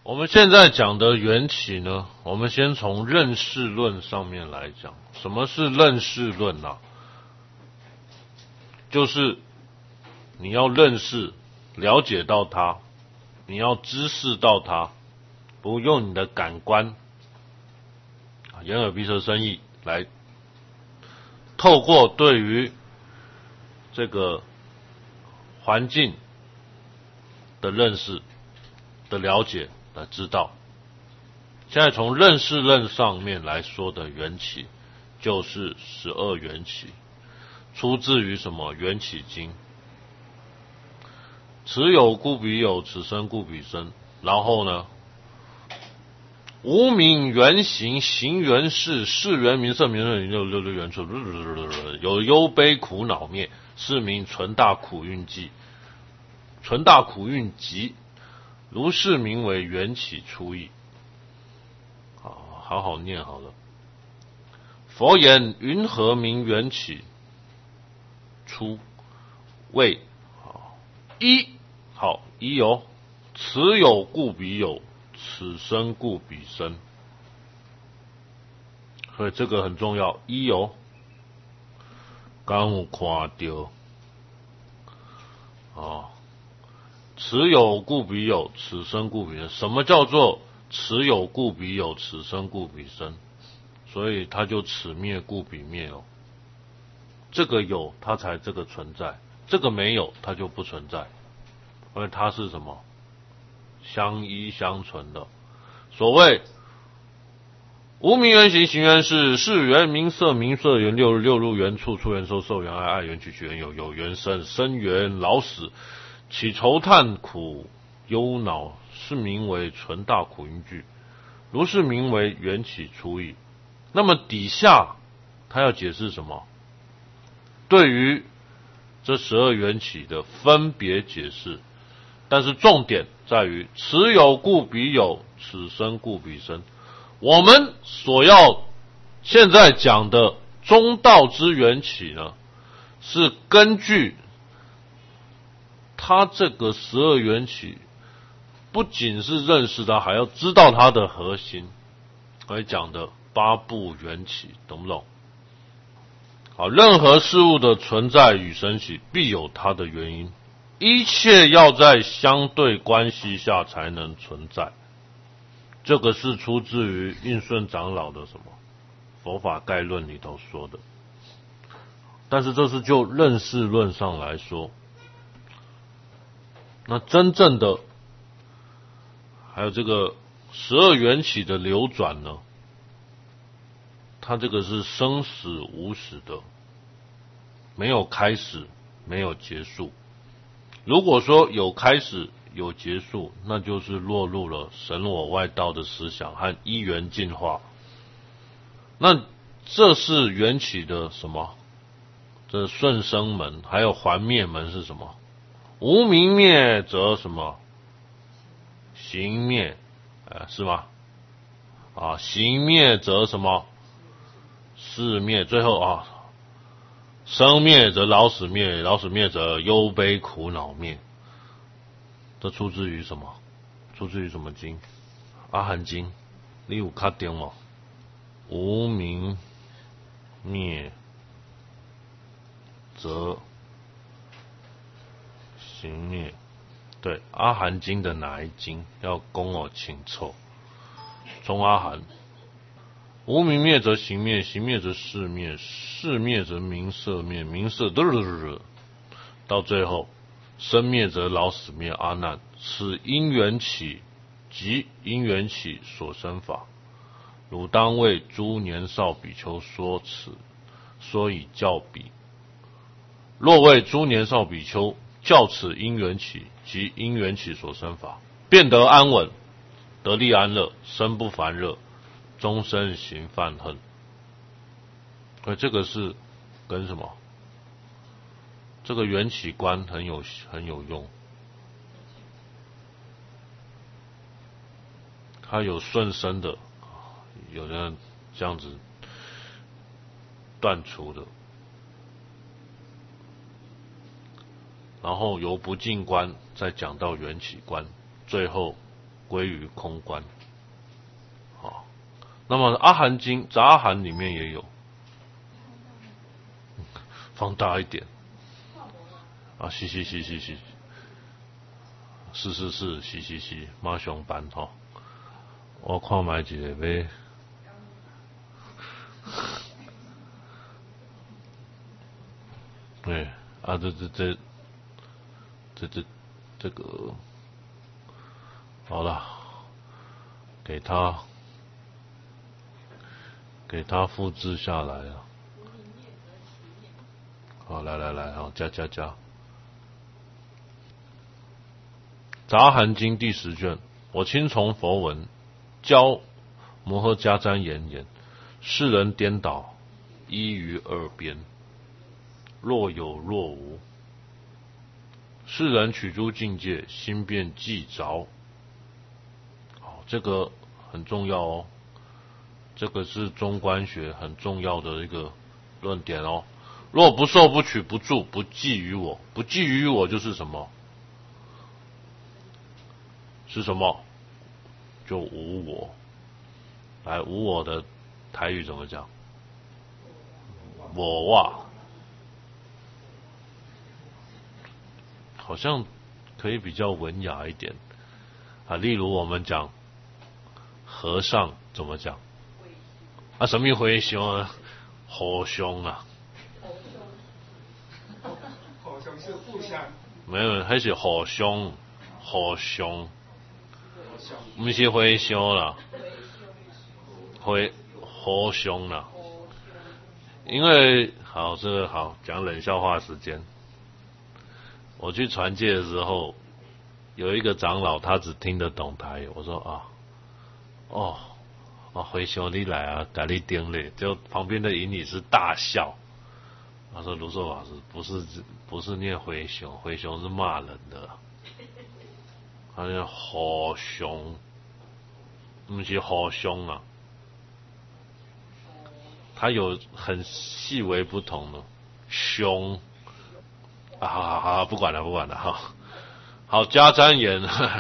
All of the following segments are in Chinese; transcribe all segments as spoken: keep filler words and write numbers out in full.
我们现在讲的缘起呢，我们先从认识论上面来讲。什么是认识论啊？就是你要认识、了解到它，你要知识到它，不用你的感官，眼耳鼻舌身意来，透过对于这个环境的认识、的了解来知道。现在从认识论上面来说的缘起，就是十二缘起，出自于什么？缘起经。此有故彼有，此生故彼生。然后呢，无名缘行，行缘事，事缘名色，名色名六六六缘处，有忧悲苦恼灭，是名纯大苦运集。纯大苦运集，如是名为缘起初意。好，好好念好了。佛言：云何名缘起初？谓一，好一哦，此有故彼有，此生故彼生。所以这个很重要，一哦。刚有看到哦，此有故彼有，此生故彼生。什么叫做此有故彼有，此生故彼生？所以它就此灭故彼灭哦。这个有，它才这个存在；这个没有，它就不存在。因为它是什么？相依相存的。所谓无名缘行，行缘事，事缘名色，名色缘六，六入缘处，处缘受，受缘爱，爱缘取，取缘有，有缘生，生缘老死，起愁叹苦忧恼，是名为纯大苦因聚，如是名为缘起初意。那么底下他要解释什么？对于这十二缘起的分别解释，但是重点在于此有故彼有，此生故彼生。我们所要现在讲的中道之缘起呢，是根据它这个十二缘起，不仅是认识它，还要知道它的核心，来讲的八部缘起，懂不懂？好，任何事物的存在与升起，必有它的原因，一切要在相对关系下才能存在。这个是出自于印顺长老的什么佛法概论里头说的。但是这是就认识论上来说，那真正的还有这个十二缘起的流转呢，它这个是生死无始的，没有开始，没有结束。如果说有开始有结束，那就是落入了神我外道的思想和一元进化。那这是缘起的什么？这顺生门，还有还灭门是什么？无明灭则什么？行灭，呃，是吗？啊，行灭则什么？事灭。最后啊，生灭则老死灭，老死灭则忧悲苦恼灭。这出自于什么？出自于什么经？阿含经。你有看到吗？无明灭则行灭。对，阿含经的哪一经？要供我请凑。中阿含。无明灭则行灭，行灭则事灭，事灭则名色灭，名色嘚嘚嘚，到最后生灭则老死灭。阿难，此因缘起即因缘起所生法，汝当为诸年少比丘说此，说以教彼。若为诸年少比丘教此因缘起及因缘起所生法，便得安稳，得利安乐，生不烦热，终身行犯恨。而这个是跟什么？这个缘起观很有很有用，它有顺生的，有的这样子断除的，然后由不净观再讲到缘起观，最后归于空观。好，那么阿含经杂含里面也有，放大一点啊，是是是是是，是是是是是是，马上班吼，我看卖一个要。对、欸、啊，这这这这这这个好了，给他给他复制下来啊。好，来来来，好，加加加。杂含经第十卷，我亲从佛闻，教摩诃迦旃延言：世人颠倒，依于二边。若有若无，世人取诸境界，心便记着。好，这个很重要哦，这个是中观学很重要的一个论点哦。若不受不取不住不记于我，不记于我就是什么？是什么？就无我。来，无我的台语怎么讲？我哇。好像可以比较文雅一点啊，例如我们讲和尚怎么讲啊？什么回胸啊？和尚啊？ 和尚是互相， 没有，还是和尚，和尚，不是回胸啦，回和尚啦。因为好，这个好讲冷笑话时间。我去传戒的时候，有一个长老，他只听得懂台语。我说啊，哦，啊，回兄你来啊，给你顶嘞。就旁边的引理师大笑。他说卢寿老师不是不是念回兄，回兄是骂人的。他念和兄，不是和兄啊。他有很细微不同的兄。啊，好好好，不管了，不管了，哈。好，迦旃延，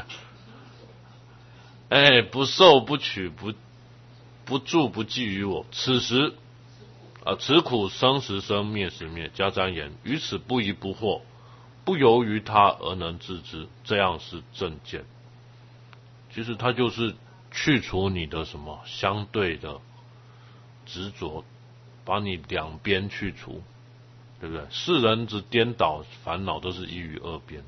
哎，不受不取不不住不记于我，此时啊，此苦生时生，灭时灭。迦旃延，于此不疑不惑，不由于他而能知之，这样是正见。其实它就是去除你的什么相对的执着，把你两边去除。对不对？世人之颠倒烦恼都是依于二边。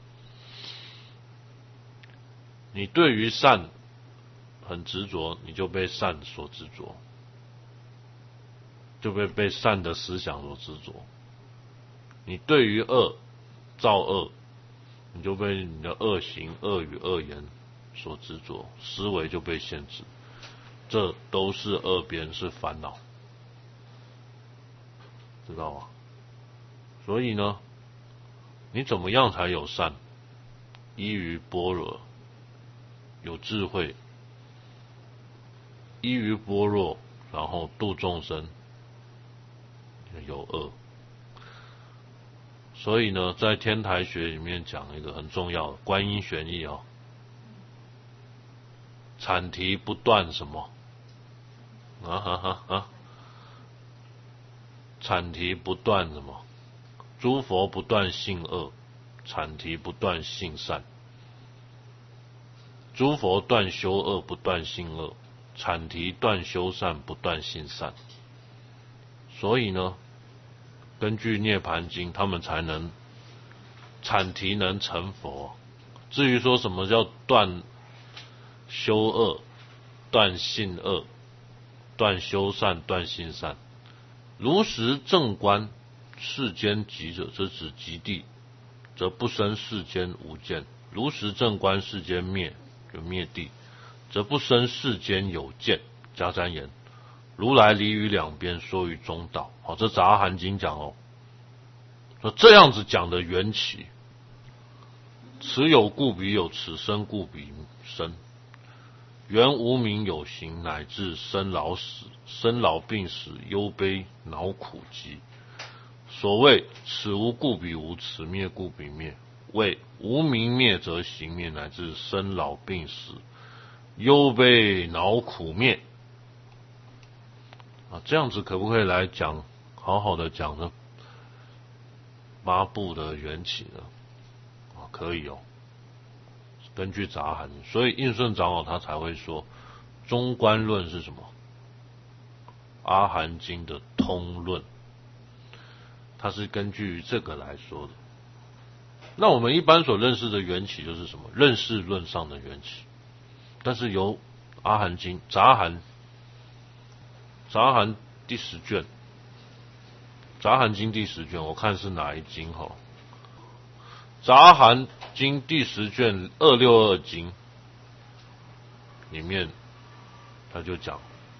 你对于善很执着，你就被善所执着，就被被善的思想所执着。你对于恶造恶，你就被你的恶行、恶语、恶言所执着，思维就被限制。这都是二边，是烦恼，知道吗？所以呢，你怎么样才有善？依于般若，有智慧；依于般若，然后度众生，有恶。所以呢，在天台学里面讲一个很重要的观音玄义啊，阐提不断什么？啊哈哈啊！阐提不断什么？诸佛不断性恶，阐提不断性善。诸佛断修恶，不断性恶；阐提断修善，不断性善。所以呢，根据《涅盘经》，他们才能阐提能成佛。至于说什么叫断修恶、断性恶、断修善、断性善，如实正观世间极者，则指极地，则不生世间无见；如实正观世间灭，就灭地，则不生世间有见。迦旃延，如来离于两边，说于中道。好，这杂含经讲哦，说这样子讲的缘起，此有故彼有，此生故彼生。原无名有形，乃至生老死，生老病死，忧悲恼苦集。所谓此无故彼无，此灭故彼灭。谓无明灭则行灭，乃至生老病死， 忧悲恼苦灭啊，这样子可不可以来讲，好好的讲呢？八部的缘起呢？啊，可以哦。根据杂含，所以应顺长老他才会说，中观论是什么？阿含经的通论，它是根据这个来说的。那我们一般所认识的缘起就是什么？认识论上的缘起，但是由阿含经杂含杂含第十卷，杂含经第十卷，我看是哪一经哈？杂含经第十卷二六二经里面，他就讲，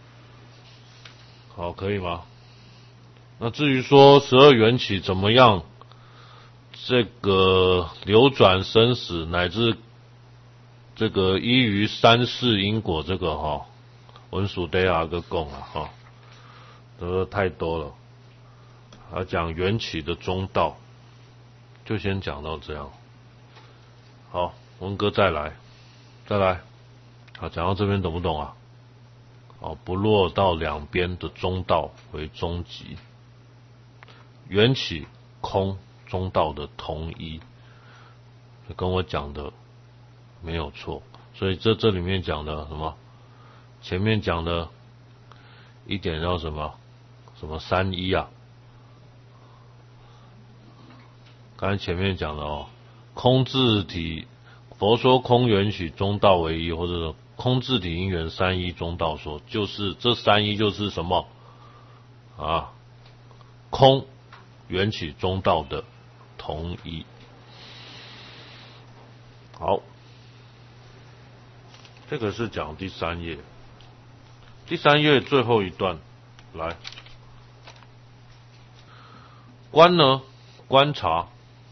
好，可以吗？那至于说十二缘起怎么样，这个流转生死乃至这个依于三世因果这个哈，文殊地亚个供啊哈，这个太多了。他讲缘起的中道，就先讲到这样。好，文哥再来，再来。好，讲到这边懂不懂啊？哦，不落到两边的中道为终极，缘起空中道的同一，跟我讲的没有错。所以这这里面讲的什么？前面讲的一点叫什么？什么三一啊？刚才前面讲的哦，空自体，佛说空缘起中道为一，或者说空自体因缘三一中道说，就是这三一就是什么啊？空缘起中道的同一。好，这个是讲第三页，第三页最后一段，来，观呢，观察。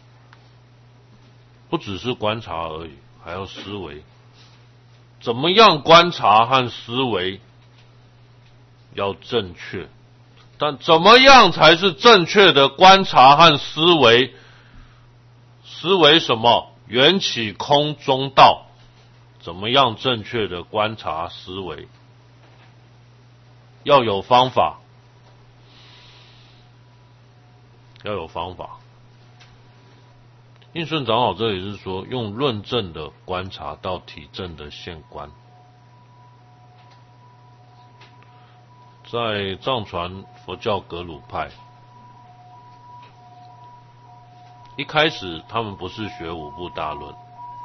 不只是观察而已，还要思维。怎么样观察和思维要正确？但怎么样才是正确的观察和思维？思维什么？缘起空中道。怎么样正确的观察思维？要有方法，要有方法。应顺长老这里是说，用论证的观察到体证的现观。在藏传佛教格鲁派，一开始他们不是学五部大论，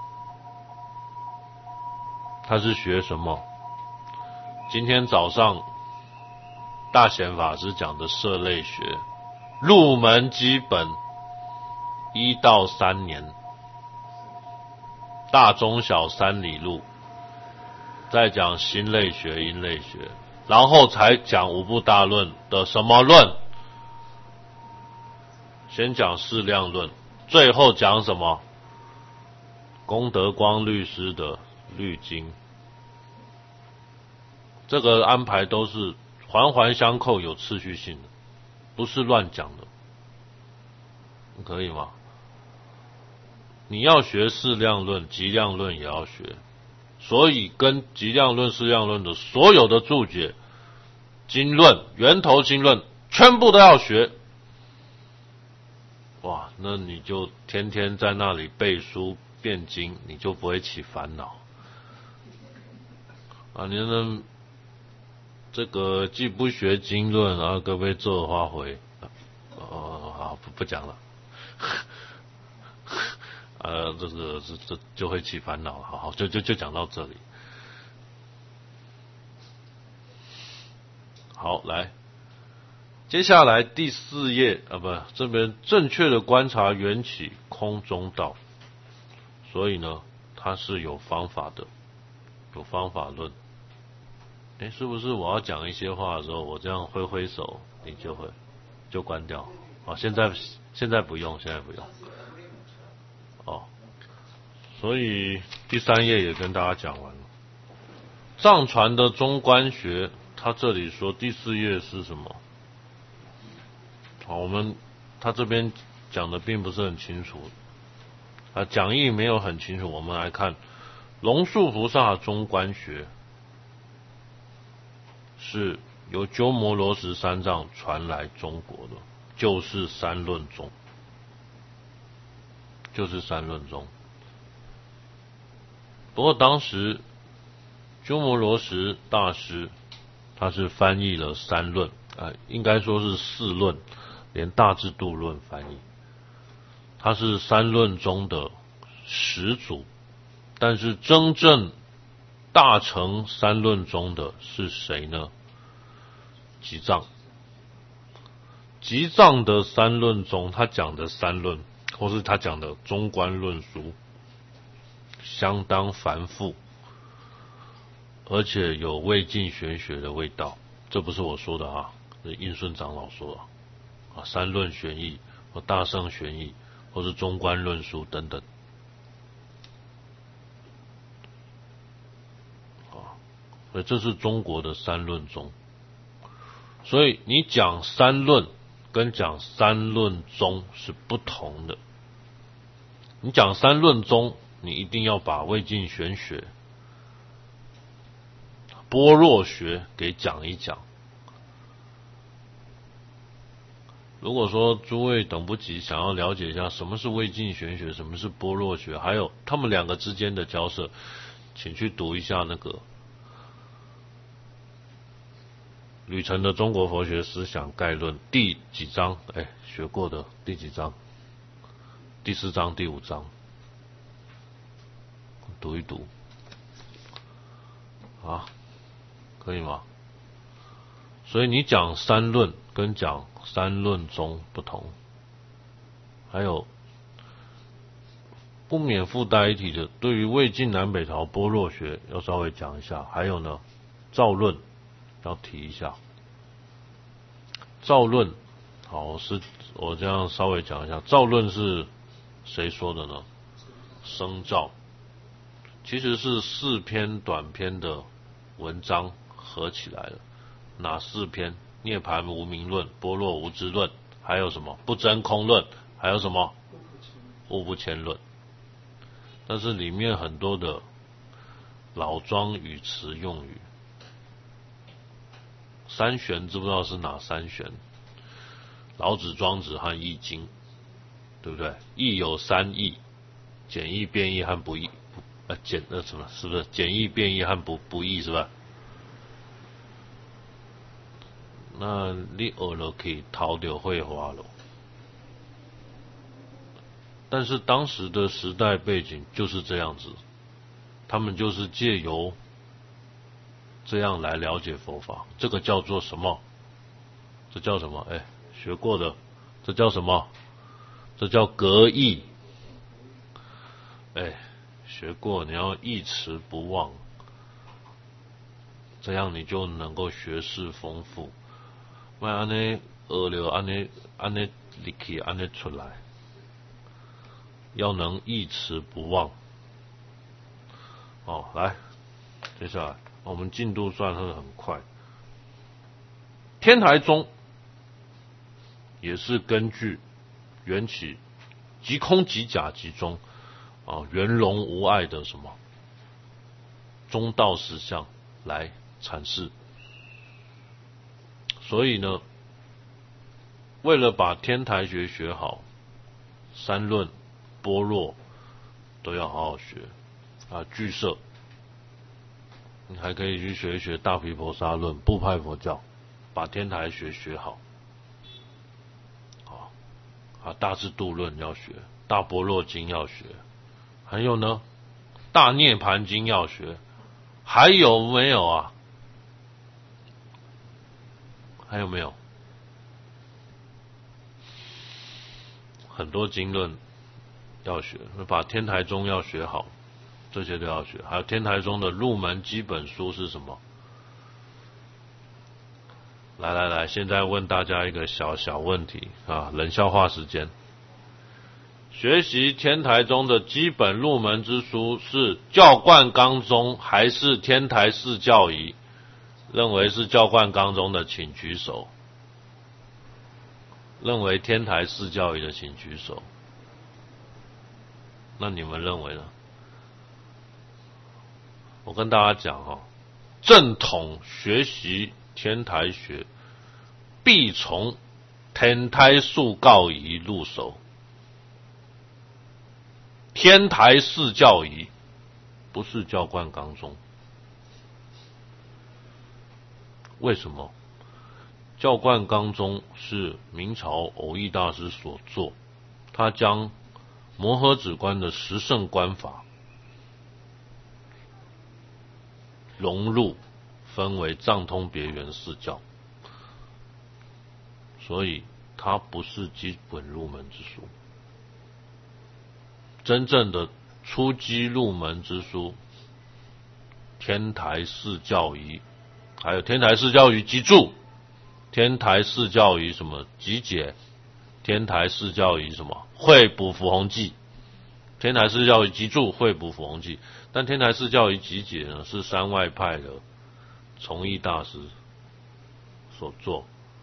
他是学什么？今天早上大贤法师讲的摄类学，入门基本一到三年，大中小三里路，再讲心类学、因类学，然后才讲五部大论的什么论？先讲释量论，最后讲什么？功德光律师的律经。这个安排都是环环相扣，有次序性的，不是乱讲的，可以吗？你要学释量论、极量论也要学，所以跟极量论、释量论的所有的注解、经论、源头经论，全部都要学。哇，那你就天天在那里背书辩经，你就不会起烦恼啊！你能这个既不学经论，然后各位做花回，哦，好，不不讲了。呃，这个这这就会起烦恼了，好好，就就就讲到这里。好，来，接下来第四页啊，不，这边正确的观察缘起空中道，所以呢，它是有方法的，有方法论。哎，是不是我要讲一些话的时候，我这样挥挥手，你就会就关掉？哦，现在现在不用，现在不用。哦，所以第三页也跟大家讲完了。藏传的中观学，他这里说第四页是什么？好，我们他这边讲的并不是很清楚，啊，讲义没有很清楚。我们来看龙树菩萨中观学是由鸠摩罗什三藏传来中国的，就是三论宗，就是三论宗。不过当时鸠摩罗什大师他是翻译了三论，呃，应该说是四论，连大智度论翻译，他是三论中的始祖。但是真正大成三论中的是谁呢？吉藏。吉藏的三论中，他讲的三论，或是他讲的中观论述，相当繁复，而且有魏晋玄学的味道。这不是我说的啊，是印顺长老说的啊。三论玄义，或大圣玄义，或是中观论述等等。所以这是中国的三论宗。所以你讲三论跟讲三论宗是不同的。你讲三论宗，你一定要把魏晋玄学、般若学给讲一讲。如果说诸位等不及想要了解一下什么是魏晋玄学，什么是般若学，还有他们两个之间的交涉，请去读一下那个吕澄的《中国佛学思想概论》第几章？哎，学过的第几章？第四章、第五章，读一读啊，可以吗？所以你讲三论跟讲三论宗不同，还有不免附带一提的，对于魏晋南北朝般若学要稍微讲一下，还有呢，造论。要提一下造论，好，我是我这样稍微讲一下，造论是谁说的呢？僧肇，其实是四篇短篇的文章合起来的。哪四篇？涅槃无明论、般若无知论，还有什么不真空论，还有什么物不迁论。但是里面很多的老庄语词用语。三玄知不知道是哪三玄？老子、庄子和易经，对不对？易有三易，简易、变易和不易。呃，简呃什么？是不是简易、变易和不不易？是吧？那你学了可以逃掉绘画了。但是当时的时代背景就是这样子，他们就是借由这样来了解佛法，这个叫做什么？这叫什么？哎，学过的，这叫什么？这叫格义。哎，学过，你要忆持不忘，这样你就能够学识丰富。不然安尼学了，安尼安尼入去，安尼出来，要能忆持不忘。哦，来，接下来。我们进度算是很快。天台宗也是根据缘起即空即假即中啊，圆融无碍的什么中道实相来阐释。所以呢，为了把天台学学好，三论、般若都要好好学啊，俱舍。你还可以去学一学大毗婆沙论、部派佛教，把天台学学好。好，啊，大智度论要学，大般若经要学，还有呢，大涅盘经要学，还有没有啊？还有没有？很多经论要学，把天台宗要学好。这些都要学，还有天台宗的入门基本书是什么？来来来，现在问大家一个小小问题啊，冷笑话时间。学习天台宗的基本入门之书是教观纲宗还是天台四教仪？认为是教观纲宗的，请举手。认为天台四教仪的，请举手。那你们认为呢？ 我跟大家讲哈，正统学习天台学，必从天台塑告仪入手。天台四教仪不是教灌纲宗，为什么？教灌纲宗是明朝蕅益大师所作，他将摩诃止观的十圣观法融入，分为藏通别圆四教，所以它不是基本入门之书。真正的初基入门之书，天台四教仪，还有天台四教仪集注，天台四教仪什么集解，天台四教仪什么会补符弘记，天台四教仪集注会补符弘记。但天台四教仪集解呢，是山外派的崇义大师所做，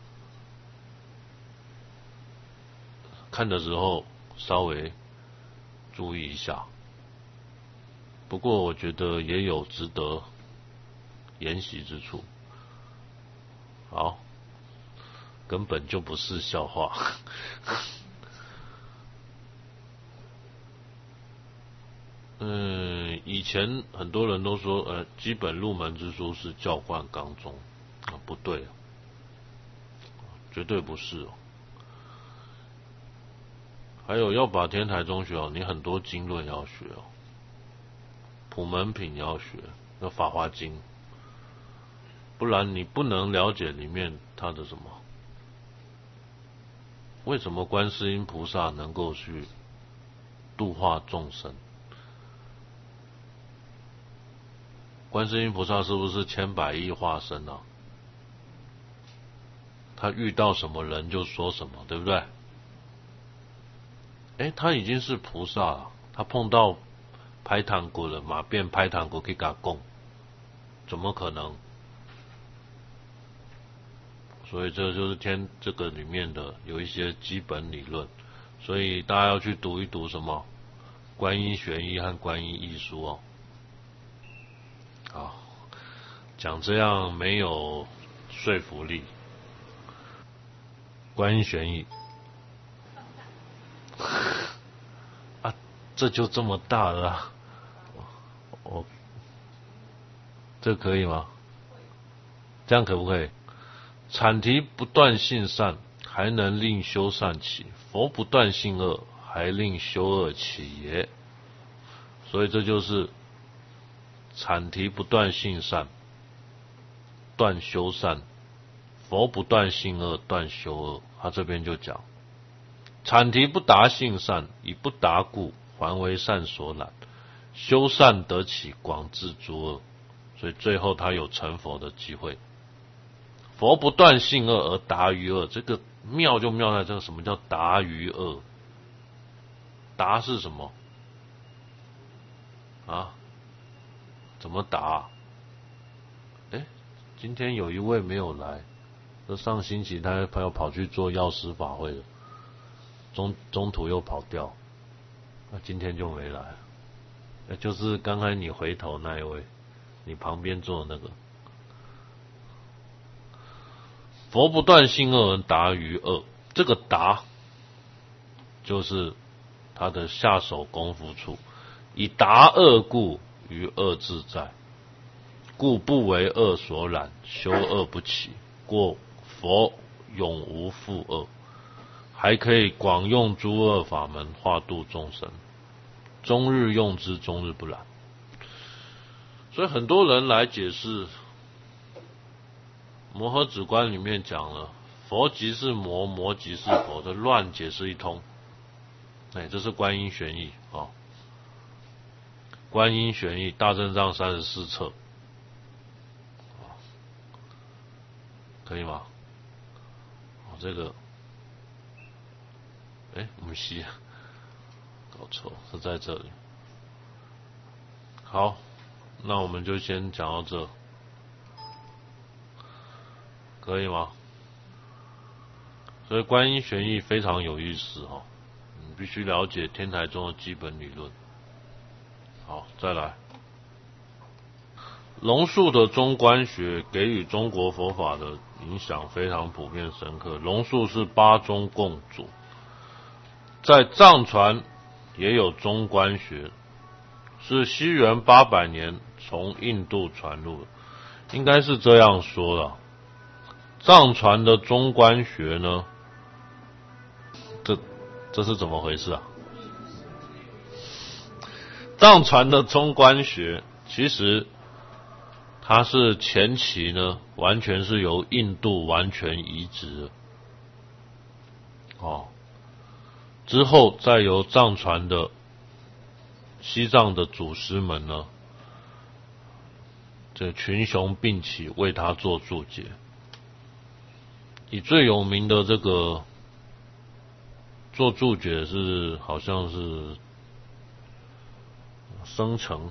看的时候稍微注意一下。不过我觉得也有值得研习之处。好，根本就不是笑话。嗯，以前很多人都说，呃，基本入门之书是教灌纲宗，啊，不对，绝对不是哦。还有要把天台宗学哦，你很多经论要学哦，普门品要学，要法华经，不然你不能了解里面它的什么。为什么观世音菩萨能够去度化众生？观世音菩萨是不是千百亿化身啊？他遇到什么人就说什么，对不对？诶，他已经是菩萨了，他碰到拍糖果了，马变拍糖果给他供，怎么可能？所以这就是天这个里面的有一些基本理论，所以大家要去读一读什么观音玄义和观音义书哦。好，讲这样没有说服力。观音玄义啊，这就这么大了啊，我这可以吗？这样可不可以？阐提不断性善，还能令修善起；佛不断性恶，还令修恶起也。所以这就是阐提不断性善，断修善；佛不断性恶，断修恶。他这边就讲，阐提不达性善，以不达故，还为善所染；修善得起，广治诸恶。所以最后他有成佛的机会。佛不断性恶而达于恶，这个妙就妙在这个什么叫达于恶？达是什么啊？怎么达？哎，今天有一位没有来，这上星期他他要跑去做药师法会了，中中途又跑掉，那今天就没来。那就是刚才你回头那一位，你旁边坐的那个。佛不断性恶而达于恶，这个达就是他的下手功夫处，以达恶故，于恶自在，故不为恶所染，修恶不起，过佛永无复恶，还可以广用诸恶法门化度众生，终日用之，终日不染。所以很多人来解释摩诃止观里面讲了，佛即是魔，魔即是佛的乱解释一通。哎，这是观音玄义啊、哦，观音玄义大正藏三十四册，可以吗？哦，这个，哎，不是，搞错，是在这里。好，那我们就先讲到这。可以吗？所以观音玄义非常有意思哦，你必须了解天台宗的基本理论。好，再来。 龙树的中观学给予中国佛法的影响非常普遍深刻。龙树是八宗共主，在藏传也有中观学，是西元八百年从印度传入的，应该是这样说的。藏传的中观学呢，这这是怎么回事啊？藏传的中观学其实它是前期呢，完全是由印度完全移植的，哦，之后再由藏传的西藏的祖师们呢，这群雄并起为他做注解。以最有名的这个做注解是好像是生成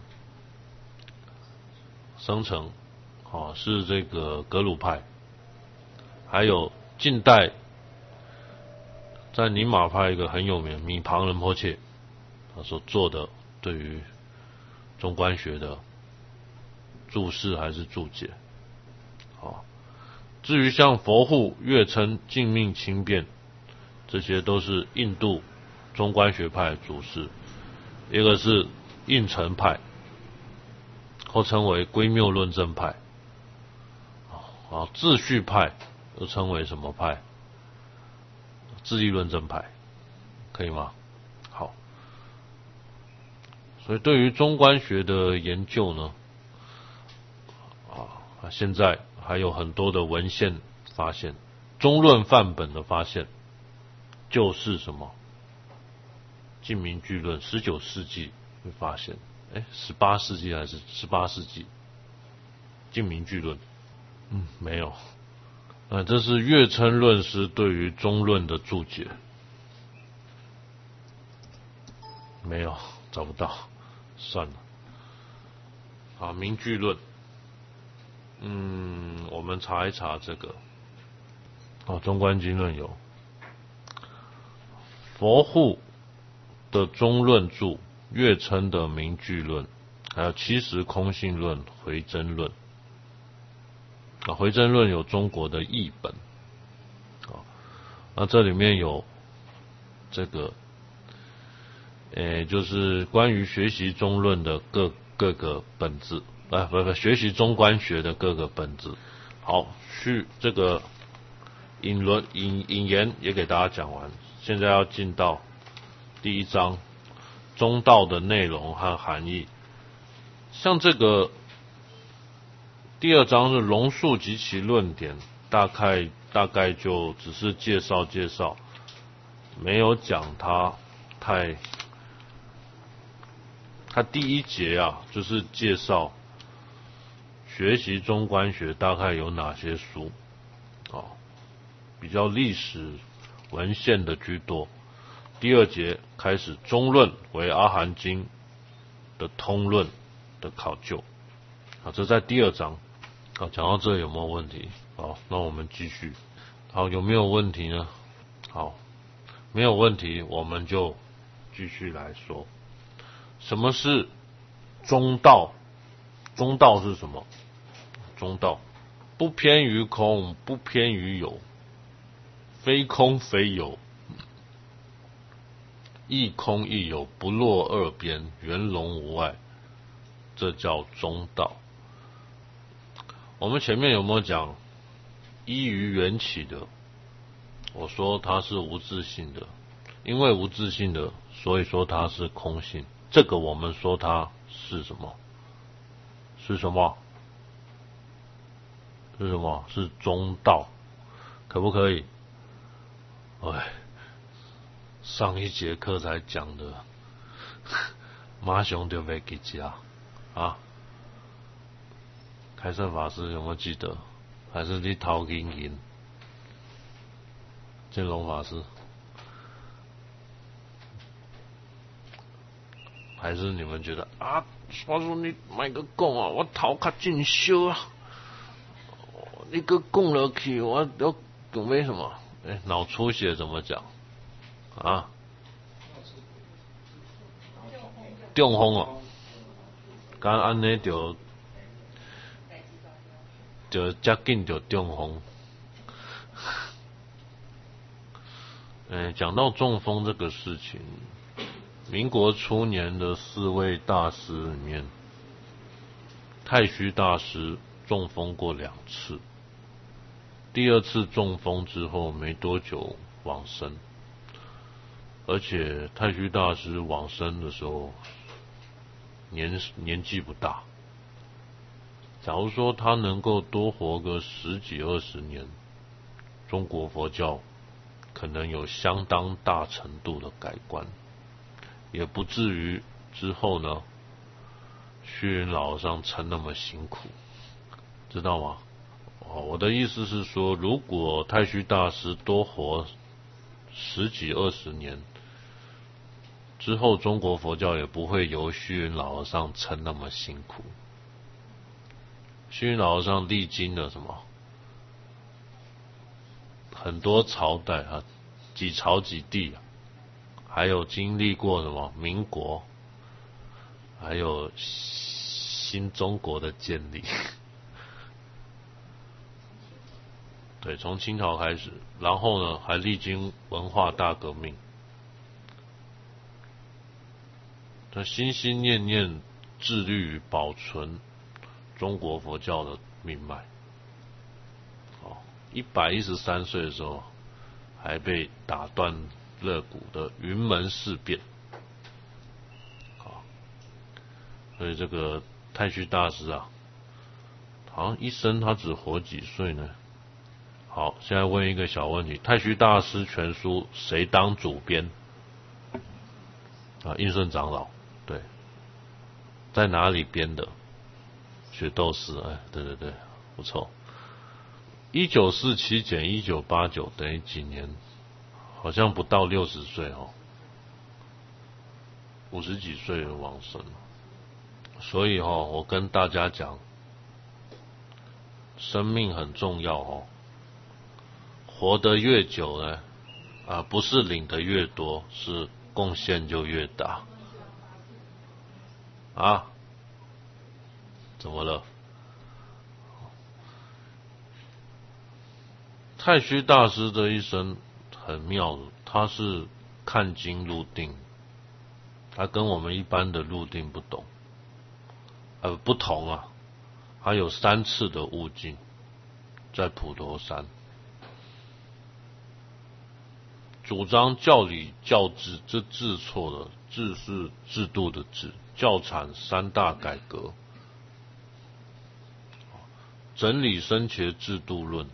生成哦，是这个格鲁派，还有近代在宁玛派一个很有名米庞仁波切他所做的对于中观学的注释还是注解。好，至于像佛护、月称、净命轻便，这些都是印度中观学派的祖师，一个是应成派，或称为归谬论证派，啊，秩序派又称为什么派？自力论证派，可以吗？好，所以对于中观学的研究呢，啊，现在还有很多的文献发现，中论范本的发现，就是什么？净明句论，十九世纪会发现，哎，十八世纪还是十八世纪？净明句论，嗯，没有。呃，这是月称论师对于中论的注解，没有，找不到，算了。好，明句论，嗯，我们查一查这个。哦，中观经论有佛护的中论注，月称的明句论，还有七十空性论、回真论。啊，回真论有中国的译本，啊，那这里面有这个，诶，就是关于学习中论的各各个本子，啊，不不，学习中观学的各个本子。好，去这个引论引引言也给大家讲完，现在要进到第一章中道的内容和含义，像这个。第二章是龙树及其论点，大概大概就只是介绍介绍，没有讲他太，他第一节啊，就是介绍学习中观学大概有哪些书，哦，比较历史文献的居多。第二节开始中论为阿含经的通论的考究，啊，这在第二章。好，讲到这有没有问题？好，那我们继续。好，有没有问题呢？好，没有问题，我们就继续来说。什么是中道？中道是什么？中道不偏于空，不偏于有，非空非有，亦空亦有，不落二边，圆融无碍，这叫中道。我们前面有没有讲依于缘起的？我说它是无自性的，因为无自性的，所以说它是空性。这个我们说它是什么？是什么？是什么？是中道，可不可以？哎，上一节课才讲的，马上就被记起啊！啊！开圣法师有没有记得？还是你逃银银？建龙法师，还是你们觉得啊？法师你卖个讲啊，我头较进修啊，你个讲落去，我要准备什么？哎，脑出血怎么讲啊？中风哦，刚安尼就。 就接近就中风。嗯，讲到中风这个事情，民国初年的四位大师里面，太虚大师中风过两次，第二次中风之后没多久往生，而且太虚大师往生的时候年年纪不大。假如说他能够多活个十几二十年，中国佛教可能有相当大程度的改观，也不至于之后呢虚云老和尚撑那么辛苦，知道吗？哦，我的意思是说，如果太虚大师多活十几二十年之后，中国佛教也不会由虚云老和尚撑那么辛苦。虚云老和尚历经了什么？很多朝代啊，几朝几帝啊，还有经历过什么民国，还有新中国的建立。对，从清朝开始，然后呢，还历经文化大革命。他心心念念致力于保存中国佛教的命脉。哦，一百一十三岁的时候，还被打断肋骨的云门事变。好，所以这个太虚大师啊，好像一生他只活几岁呢？好，现在问一个小问题：太虚大师全书谁当主编？啊，应顺长老。对，在哪里编的？雪窦寺。哎，对对对，不错。一九四七减一九八九等于几年？好像不到六十岁哦，五十几岁的往生。所以哦，我跟大家讲，生命很重要哦。活得越久呢，啊，不是领得越多，是贡献就越大。啊？怎么了？太虚大师这一生很妙，他是看经入定，他跟我们一般的入定不懂，呃，不同啊。他有三次的悟境，在普陀山，主张教理教制，这制错了，制是制度的制，教产三大改革，整理生前制度论，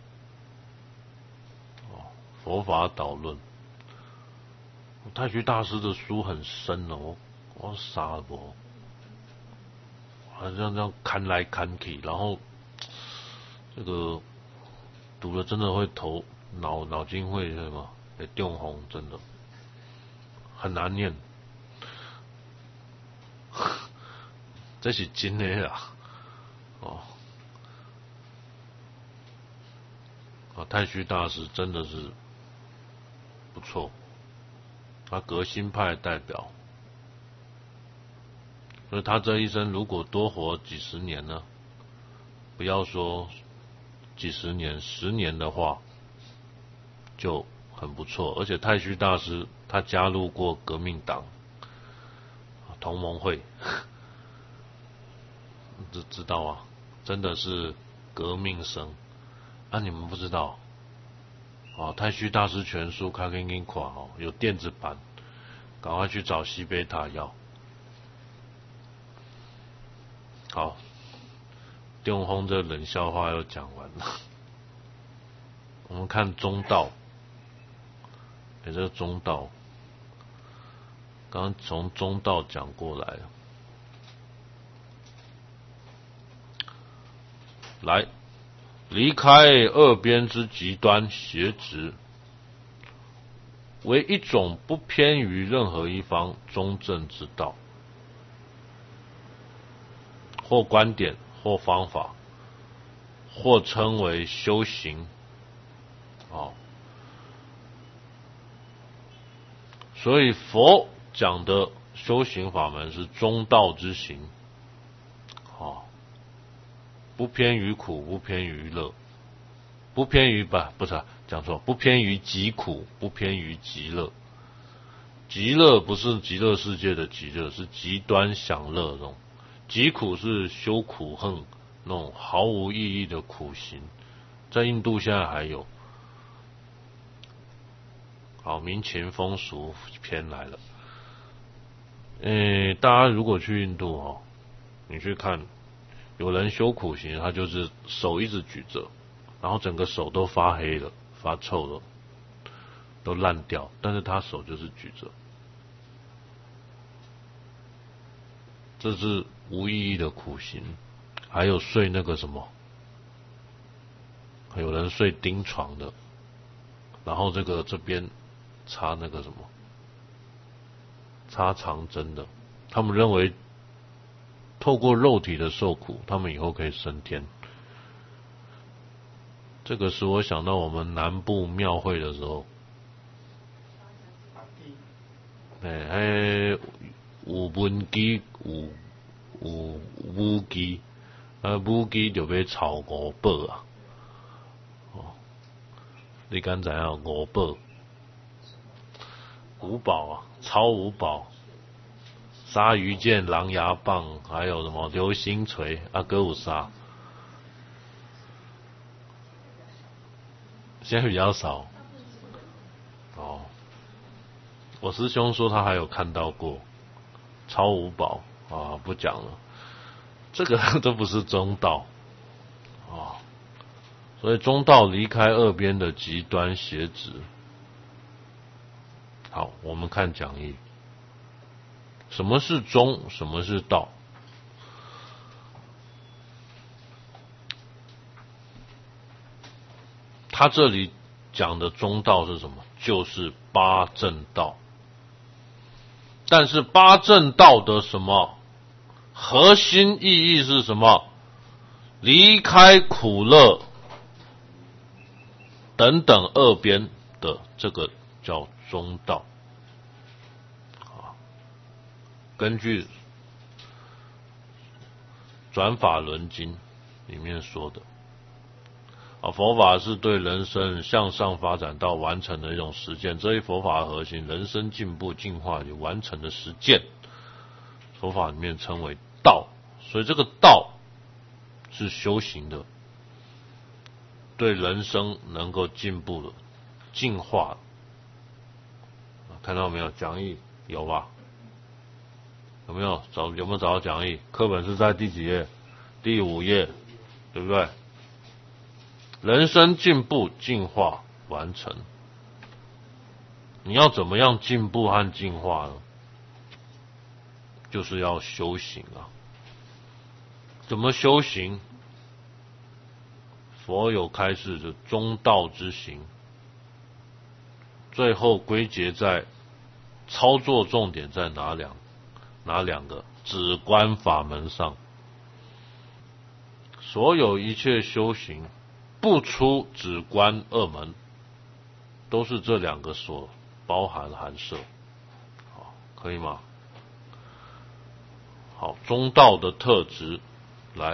佛法导论。太虚大师的书很深哦，我傻了不？好像这样看来看去，然后这个读了真的会头脑脑筋会什么？会中风，真的很难念。这是真的啊！哦，啊，太虚大师真的是不错，他革新派代表，所以他这一生如果多活几十年呢，不要说几十年，十年的话就很不错。而且太虚大师他加入过革命党、同盟会，知知道啊？真的是革命生啊！你们不知道哦？太虚大师全书看给你看哦，有电子版，赶快去找西贝塔要。好，中风这冷笑话又讲完了。我们看中道，哎，这个中道，刚刚从中道讲过来了。来，离开二边之极端邪直，为一种不偏于任何一方中正之道，或观点，或方法，或称为修行。哦，所以佛讲的修行法门是中道之行。哦， 不偏于苦，不偏于乐，不偏于吧，不是讲错，不偏于极苦，不偏于极乐。极乐不是极乐世界的极乐，是极端享乐那种。极苦是修苦恨那种毫无意义的苦行，在印度现在还有。好，民情风俗篇来了。诶，大家如果去印度哦，你去看，有人修苦行，他就是手一直举着，然后整个手都发黑了、发臭了，都烂掉，但是他手就是举着，这是无意义的苦行。还有睡那个什么，有人睡钉床的，然后这个这边插那个什么，插长针的，他们认为透过肉体的受苦，他们以后可以升天。这个使我想到我们南部庙会的时候，哎，还有文鸡，有有武鸡，啊，武鸡就要炒五宝啊！哦，你敢知影五宝？五宝啊，超五宝，鲨鱼剑、狼牙棒，还有什么流星锤啊，歌舞杀，现在比较少。哦，我师兄说他还有看到过超五宝啊，不讲了，这个都不是中道啊，所以中道离开二边的极端邪执。好，我们看讲义。什么是中？什么是道？他这里讲的中道是什么？就是八正道。但是八正道的什么核心意义是什么？离开苦乐等等二边的，这个叫中道。根据转法轮经里面说的啊，佛法是对人生向上发展到完成的一种实践，这一佛法的核心，人生进步进化与完成的实践，佛法里面称为道。所以这个道是修行的，对人生能够进步的、进化的。看到没有？讲义有吧？有没有找有没有找到讲义？课本是在第几页？第五页，对不对？人生进步、进化、完成，你要怎么样进步和进化呢？就是要修行啊。怎么修行？佛有开示的中道之行，最后归结在操作重点在哪两哪两个止观法门上。所有一切修行不出止观二门，都是这两个所包含含摄。好，可以吗？好，中道的特质来，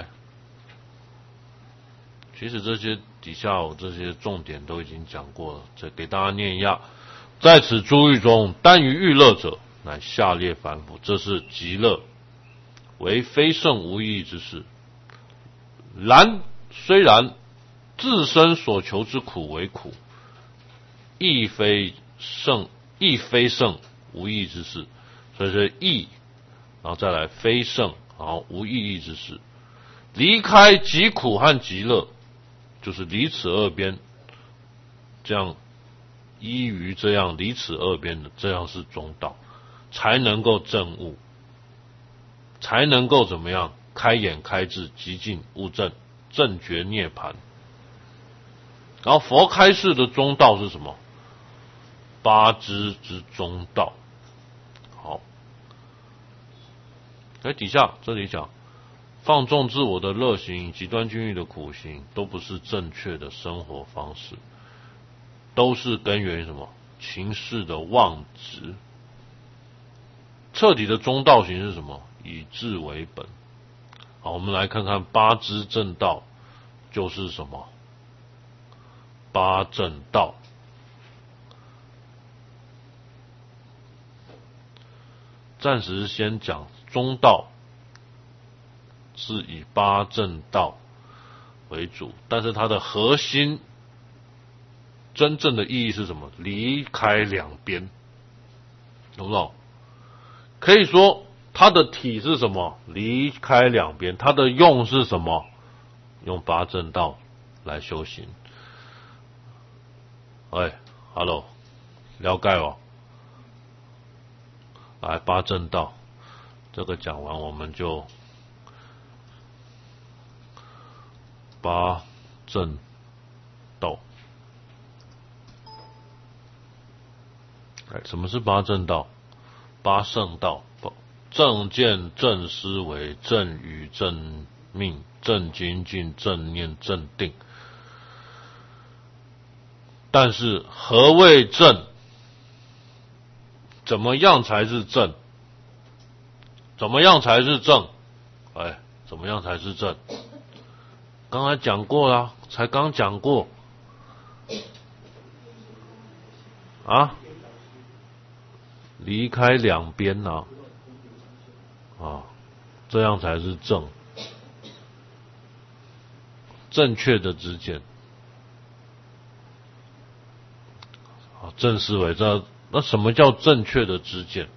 其实这些底下我这些重点都已经讲过了，再给大家念一下。在此诸欲中，耽于欲乐者，乃下列凡夫，这是极乐，为非圣无意义之事。然虽然自身所求之苦为苦，亦非圣，亦非圣无意义之事。所以是亦，然后再来非圣，然后无意义之事。离开极苦和极乐，就是离此二边，这样依于这样离此二边的，这样是中道，才能够证悟，才能够怎么样开眼开智，极尽悟证，正觉涅槃。然后佛开示的中道是什么？八支之中道。好，在底下这里讲，放纵自我的乐行，极端均欲的苦行，都不是正确的生活方式，都是根源于什么？情事的妄执。彻底的中道行是什么？以智为本， 好，我们来看看八支正道就是什么？八正道。暂时先讲中道，是以八正道为主，但是它的核心真正的意义是什么？离开两边，懂不懂？可以说它的体是什么？离开两边，它的用是什么？用八正道来修行。哎 ，Hello， 了解哦。来，八正道，这个讲完我们就八正道。哎，什么是八正道？八圣道：正见、正思维、正语、正命、正精进、正念、正定。但是何谓正？怎么样才是正？怎么样才是正？哎，怎么样才是正？刚才讲过啦，才刚讲过啊，离开两边呐、啊，啊，这样才是正，正确的知见。啊，正思维，这那什么叫正确的知见？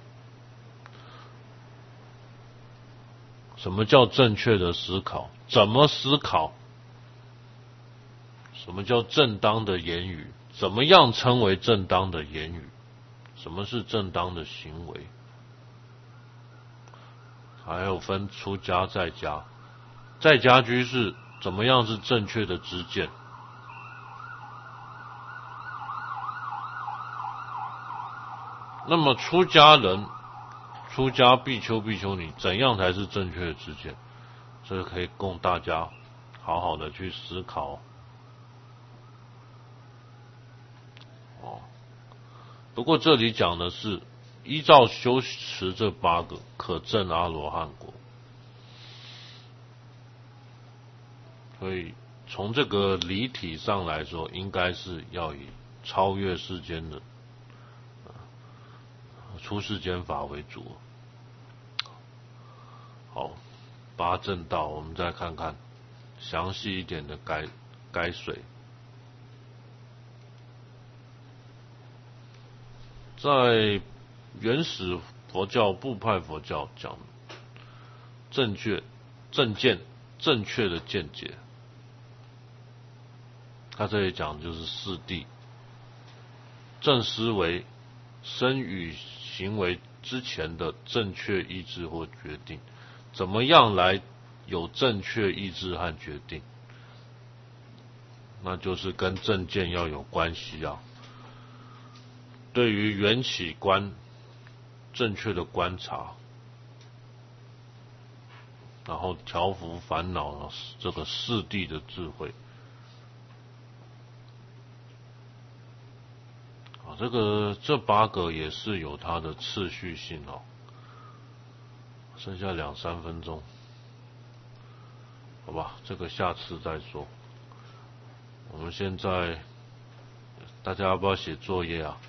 什么叫正确的思考？怎么思考？什么叫正当的言语？怎么样称为正当的言语？什么是正当的行为？还有分出家在家，在家居士怎么样是正确的知见？那么出家人、出家比丘、比丘尼怎样才是正确的知见？这个可以供大家好好的去思考。哦，不过这里讲的是依照修持这八个可证阿罗汉果，所以从这个理体上来说，应该是要以超越世间的出世间法为主。好，八正道我们再看看详细一点的该该水。在原始佛教部派佛教讲正确正见正确的见解，他这里讲就是四谛：正思维、身语行为之前的正确意志或决定，怎么样来有正确意志和决定？那就是跟正见要有关系啊。对于缘起观正确的观察，然后调伏烦恼这个四谛的智慧。啊，这个这八个也是有它的次序性哦。剩下两三分钟，好吧，这个下次再说。我们现在大家要不要写作业啊？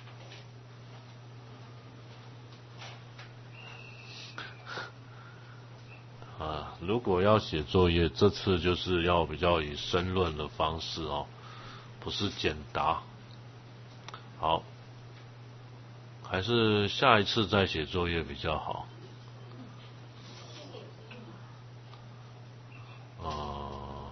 啊，如果要写作业，这次就是要比较以申论的方式哦，不是简答。好，还是下一次再写作业比较好。呃，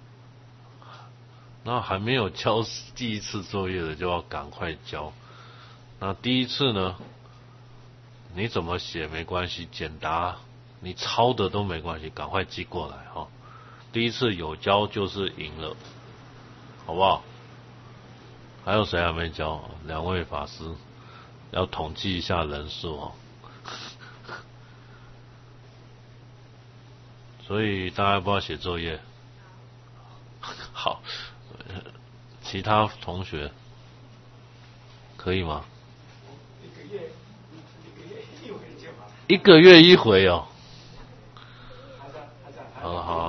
那还没有交第一次作业的就要赶快交。那第一次呢，你怎么写没关系，简答你抄的都没关系，赶快寄过来哈、哦。第一次有交就是赢了，好不好？还有谁还没交？两位法师要统计一下人数哦。所以大家要不要写作业？好，其他同学可以吗？ 一个月，一个月一回就好。 一个月一回哦。 还在还在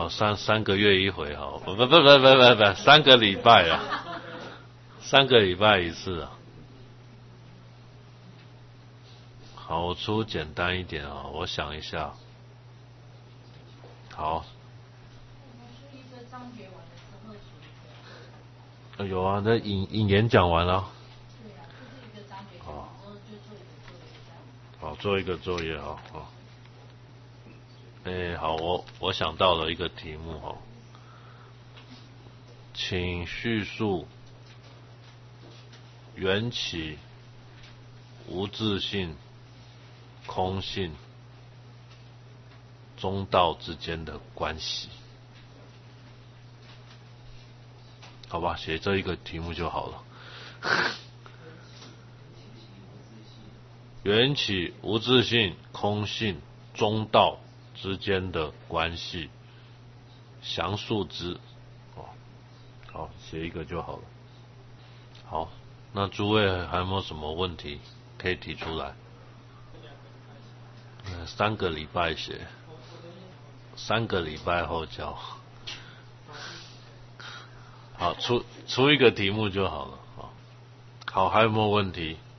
好，三三个月一回好，不不不不不不不，三个礼拜啊，三个礼拜一次啊。好，我出简单一点啊，我想一下。好。有啊，那引引言讲完了。对啊，就是一个章节，然后就做一个作业这样。好，做一个作业啊，好。哎，好，我我想到了一个题目哦，请叙述缘起、无自性、空性、中道之间的关系。好吧，写这一个题目就好了。缘起、无自性、空性、中道之间的关系，详述之。哦，好，写一个就好了。好，那诸位还有没有什么问题可以提出来？嗯，三个礼拜写，三个礼拜后交。好，出出一个题目就好了。好，好，还有没有问题？